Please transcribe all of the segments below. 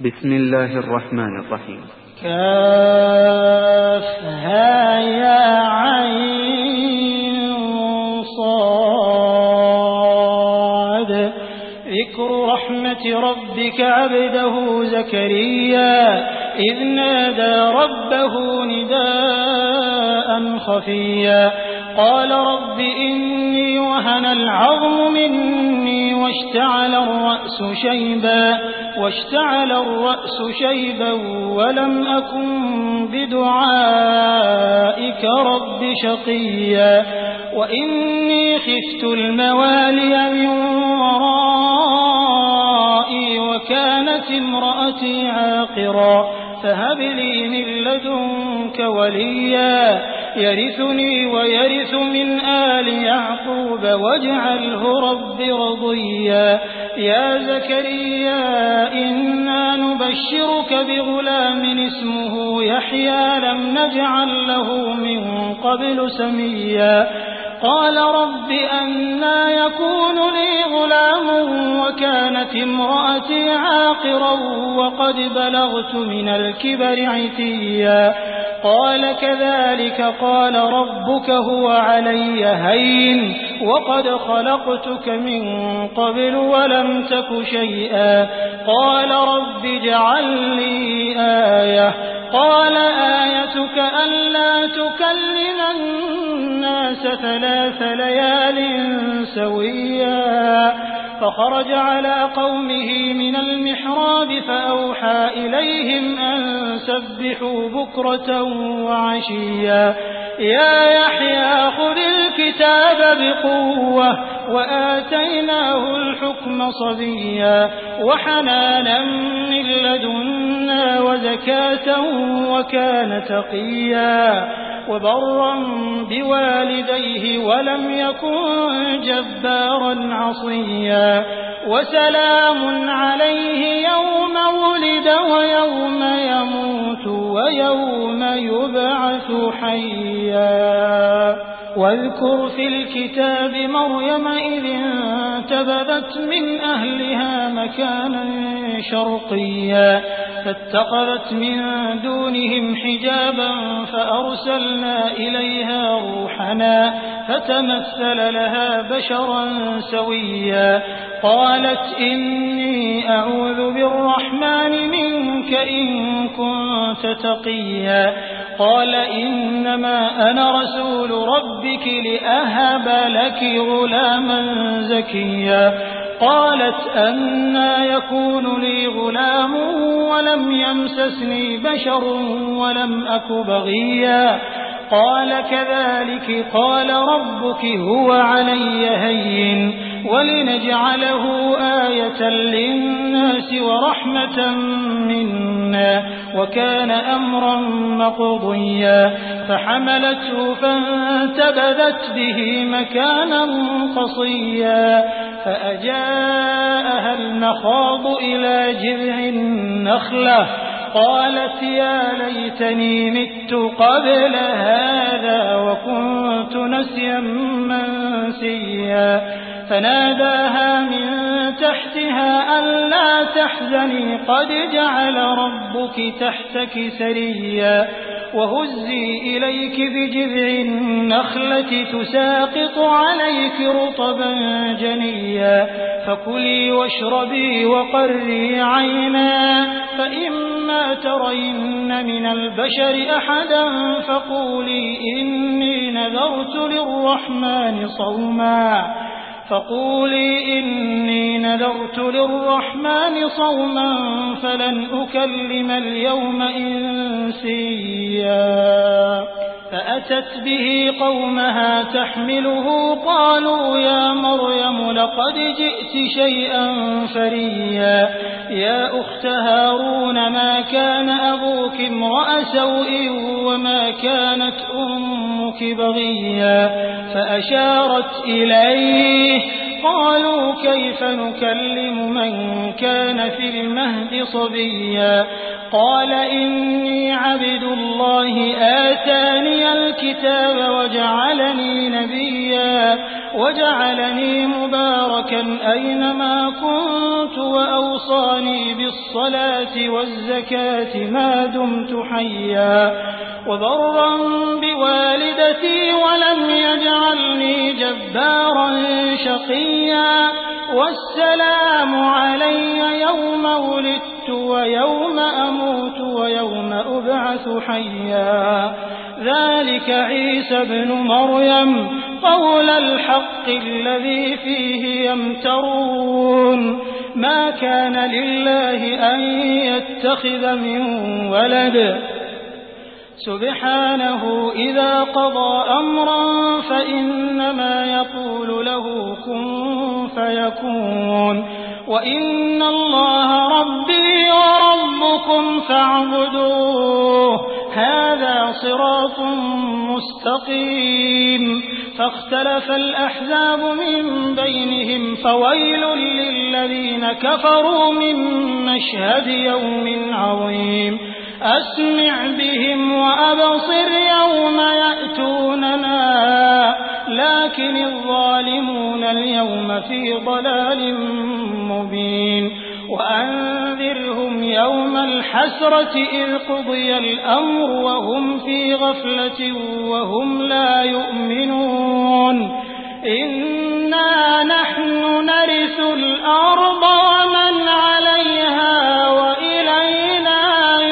بسم الله الرحمن الرحيم. كافها يا عين صاد. ذكر رحمة ربك عبده زكريا إذ نادى ربه نداء خفيا قال رب إني وهن العظم مني واشتعل الرأس شيبا ولم أكن بدعائك رب شقيا وإني خفت الموالي من ورائي وكانت امرأتي عاقرا فهب لي من لدنك وليا يرثني ويرث من آل يعقوب واجعله رب رضيا يا زكريا إنا نبشرك بغلام اسمه يحيى لم نجعل له من قبل سميا قال رب أنى يكون لي غلام وكانت امرأتي عاقرا وقد بلغت من الكبر عتيا قال كذلك قال ربك هو علي هين وقد خلقتك من قبل ولم تك شيئا قال رب اجعل لي آية قال آيتك ألا تكلم الناس 3 ليال سويا فخرج على قومه من المحراب فأوحى إليهم أن سبحوا بكرة وعشيا يا يحيى خذ الكتاب بقوة وآتيناه الحكم صبيا وحنانا من لدنا وزكاة وكان تقيا وبرا بوالديه ولم يكن جبارا عصيا وسلام عليه يوم ولد ويوم يموت ويوم يبعث حيا واذكر في الكتاب مريم إذ انتبذت من أهلها مكانا شرقيا فاتخذت من دونهم حجابا فأرسلنا إليها روحنا فتمثل لها بشرا سويا قالت إني أعوذ بالرحمن منك إن كنت تقيا قال إنما أنا رسول ربك لأهب لك غلاما زكيا قالت أنى يكون لي غلام ولم يمسسني بشر ولم أك بغيا قال كذلك قال ربك هو علي هين ولنجعله آية للناس ورحمة منا وكان أمرا مقضيا فحملته فانتبذت به مكانا قصيا فأجاءها المخاض إلى جذع النخلة قالت يا ليتني مت قبل هذا وكنت نسيا منسيا فناداها من تحتها ألا تحزني قد جعل ربك تحتك سريا وهزي إليك بجذع النخلة تساقط عليك رطبا جنيا فكلي واشربي وقري عينا فإما ترين من البشر أحدا فقولي إني نذرت للرحمن صوما فلن أكلم اليوم إنسيا فأتت به قومها تحمله قالوا يا مريم لقد جئت شيئا فريا يا أخت هارون ما كان أبوك امرأ سوء وما كانت أمك بغيا فأشارت إليه قالوا كيف نكلم من كان في المهد صبيا قال إني عبد الله آتاني الكتاب وجعلني نبيا وجعلني مباركا أينما كنت وأوصاني بالصلاة والزكاة ما دمت حيا وبرا بوالدتي ولم يجعلني جبارا شقيا والسلام علي يوم ولدت ويوم أموت ويوم أبعث حيا ذلك عيسى ابن مريم قول الحق الذي فيه يمترون ما كان لله أن يتخذ من ولد سبحانه إذا قضى أمرا فإنما يقول له كن فيكون وإن الله ربي وربكم فاعبدوه هذا صراط مستقيم فاختلف الأحزاب من بينهم فويل للذين كفروا من مشهد يوم عظيم أسمع بهم وأبصر يوم يأتوننا لكن الظالمون اليوم في ضلال مبين وأنذرهم يوم الحسرة إذ قضي الأمر وهم في غفلة وهم لا يؤمنون إنا نحن نرث الأرض ومن عليها وإلينا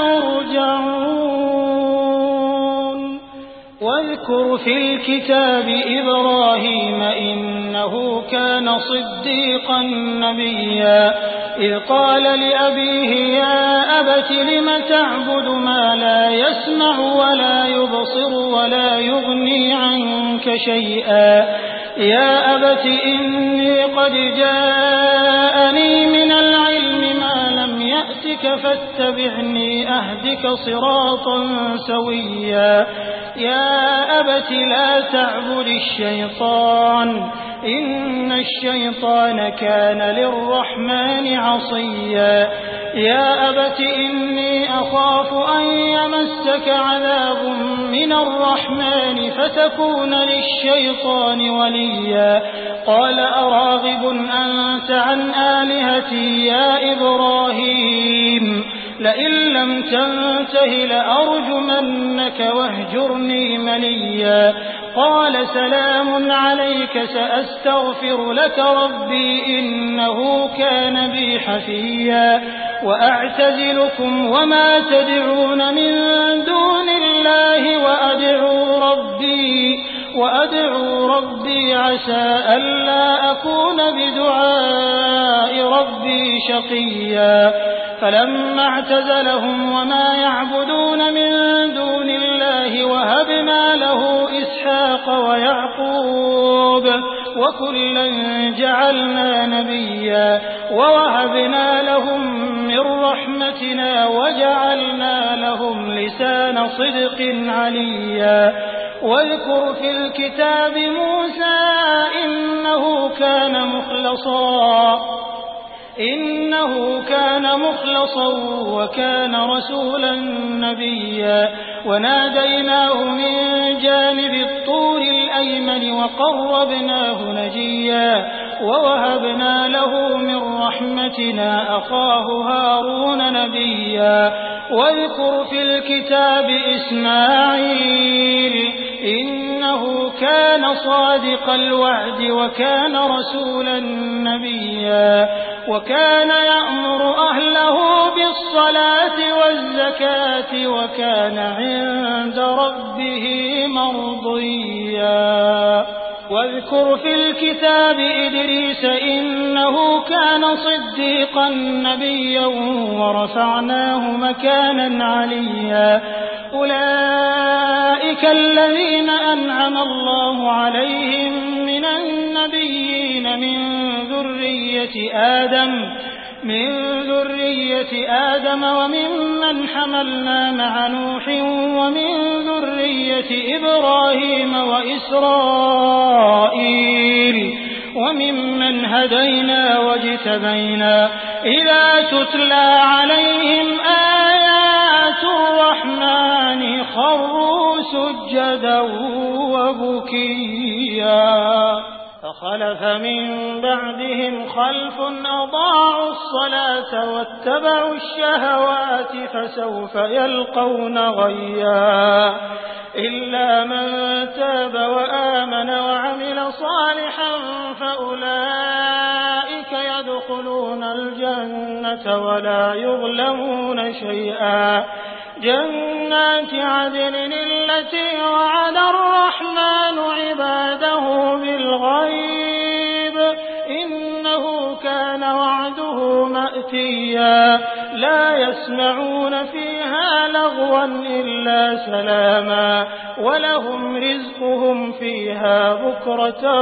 يرجعون واذكر في الكتاب إبراهيم إنه كان صديقا نبيا إذ قال لأبيه يا أبت لم تعبد ما لا يسمع ولا يبصر ولا يغني عنك شيئا يا أبت إني قد جاءني من العلم ما لم يأتك فاتبعني أهدك صراطا سويا يا أبت لا تعبد الشيطان إن الشيطان كان للرحمن عصيا يا أبت إني أخاف أن يمسك عذاب من الرحمن فتكون للشيطان وليا قال أراغب أنت عن آلهتي يا إبراهيم لئن لم تنته لأرجمنك واهجرني مليا قال سلام عليك سأستغفر لك ربي إنه كان بي حفيا وأعتزلكم وما تدعون من دون الله وأدعو ربي عسى ألا أكون بدعاء ربي شقيا فلما اعتزلهم وما يعبدون من دون الله وهبنا له إسحاق ويعقوب وكلا جعلنا نبيا ووهبنا لهم من رحمتنا وجعلنا لهم لسان صدق عليا واذكر في الكتاب موسى إنه كان مخلصا وكان رسولا نبيا وناديناه من جانب الطور الأيمن وقربناه نجيا ووهبنا له من رحمتنا أخاه هارون نبيا واذكر في الكتاب إسماعيل إنه كان صادق الوعد وكان رسولا نبيا وكان يأمر أهله بالصلاة والزكاة وكان عند ربه مرضيا واذكر في الكتاب إدريس إنه كان صديقا نبيا ورفعناه مكانا عليا أولئك الذين أنعم الله عليهم من النبيين من ذرية آدم وممن حملنا مع نوح ومن ذرية إبراهيم وإسرائيل وممن هدينا واجتبينا إذا تتلى عليهم آيات الرحمن خروا سجدا وبكيا فخلف من بعدهم خلف أضاعوا الصلاة واتبعوا الشهوات فسوف يلقون غيا إلا من تاب وآمن وعمل صالحا فأولئك يدخلون الجنة ولا يظلمون شيئا جنات عدن التي وعد الرحمن عباده بالغيب إنه كان وعده مأتيا لا يسمعون فيها لغوا إلا سلاما ولهم رزقهم فيها بكرة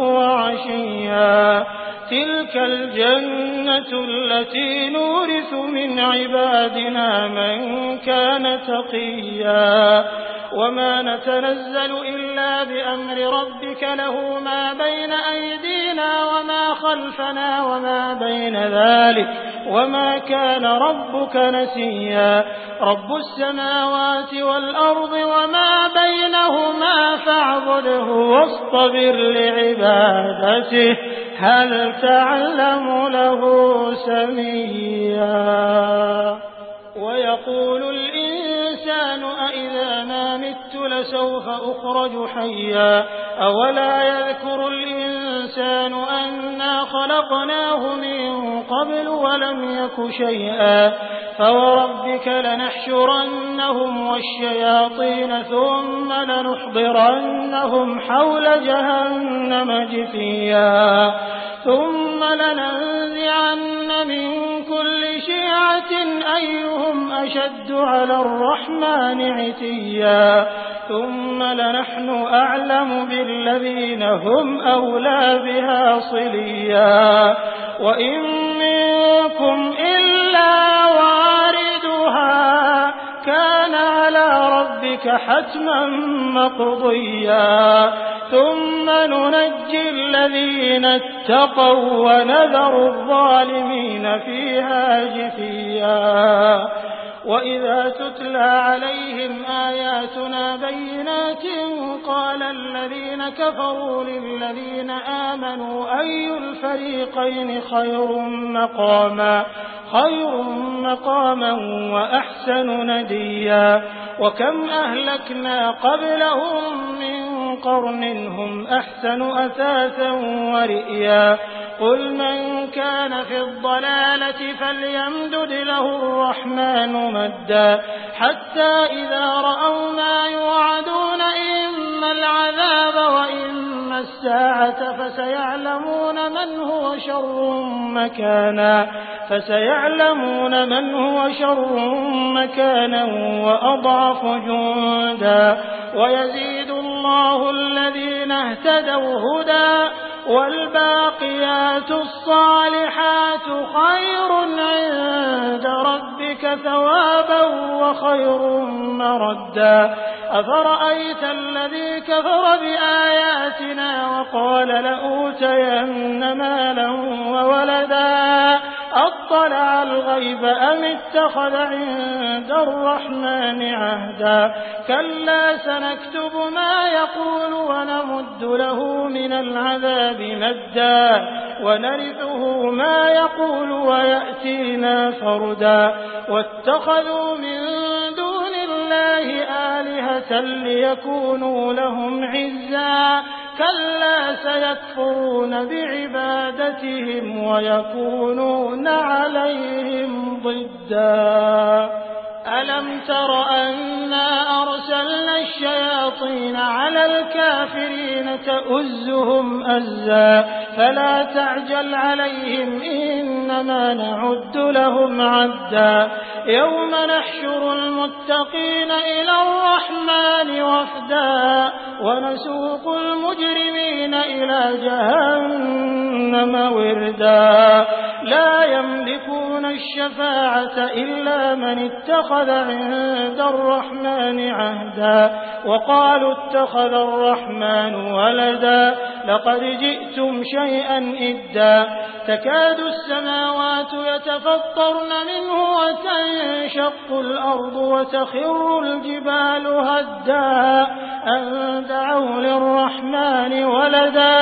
وعشيا تلك الجنة التي نورث من عبادنا من كان تقيا وما نتنزل إلا بأمر ربك له ما بين أيدينا وما خلفنا وما بين ذلك وما كان ربك نسيا رب السماوات والأرض وما بينهما فاعبده واصطبر لعبادته هل تعلم له سميا ويقول الإنسان أإذا ما مت لسوف أخرج حيا أولا يذكر الإنسان أنا خلقناه من قبل ولم يك شيئا فوربك لنحشرنهم والشياطين ثم لنحضرنهم حول جهنم جثيا ثم لننزعن من كل شيعة أيهم أشد على الرحمن عتيا ثم لنحن أعلم بالذين هم أولى بها صليا وإن منكم إلا واردها كان على ربك حتما مقضيا ثم ننجي الذين اتقوا ونذر الظالمين فيها جثيا وإذا تتلى عليهم آياتنا بينات قال الذين كفروا للذين آمنوا أي الفريقين خير مقاما وأحسن نديا وكم أهلكنا قبلهم من قرن هم أحسن أثاثا ورئيا قل من كان في الضلالة فليمدد له الرحمن مدا حتى إذا رأوا ما يوعدون إما العذاب وإما الساعة فسيعلمون من هو شر مكانا وأضعف جندا ويزيد الله الذين اهتدوا هدى والباقيات الصالحات خير عند ربك ثوابا وخير مردا أفرأيت الذي كفر بآياتنا وقال لأوتين مالا وولدا أطلع الغيب أم اتخذ عند الرحمن عهدا كلا سنكتب ما يقول ونمد له من العذاب مدا ونرثه ما يقول ويأتينا فردا واتخذوا من دون الله آلهة ليكونوا لهم عزا كلا سيكفرون بعبادتهم ويكونون عليهم ضدا ألم تر أنا أرسلنا الشياطين على الكافرين تؤزهم أزا فلا تعجل عليهم إنما نعد لهم عدا يوم نحشر المتقين إلى الرحمن وفدا ونسوق المجرمين إلى جهنم وردا لا يملكون الشفاعة إلا من اتخذ عند الرحمن عهدا وقالوا اتخذ الرحمن ولدا لقد جئتم شيئا إدا تكاد السماوات يتفطرن منه وتنشق الأرض وتخر الجبال هدا أن دعوا للرحمن ولدا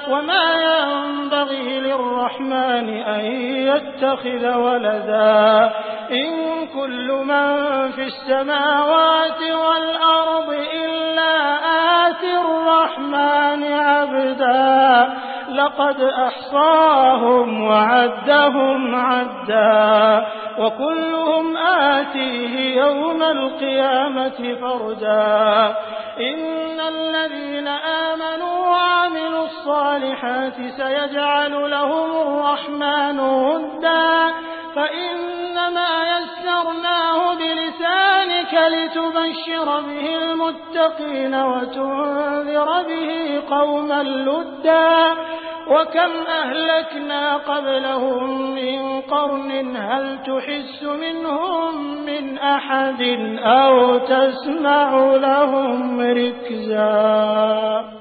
وما ينبغي للرحمن أن يتخذ ولدا إن كل من في السماوات والأرض إلا آتي الرحمن عبدا لقد أحصاهم وعدهم عدا وكلهم آتيه يوم القيامة فردا إن الذين آمنوا وعملوا الصالحات سيجعل لهم الرحمن ودا فإنما يسرناه بلسانك لتبشر به المتقين وتنذر به قوما لدا وكم أهلكنا قبلهم من قرن هل تحس منهم من أحد أو تسمع لهم ركزا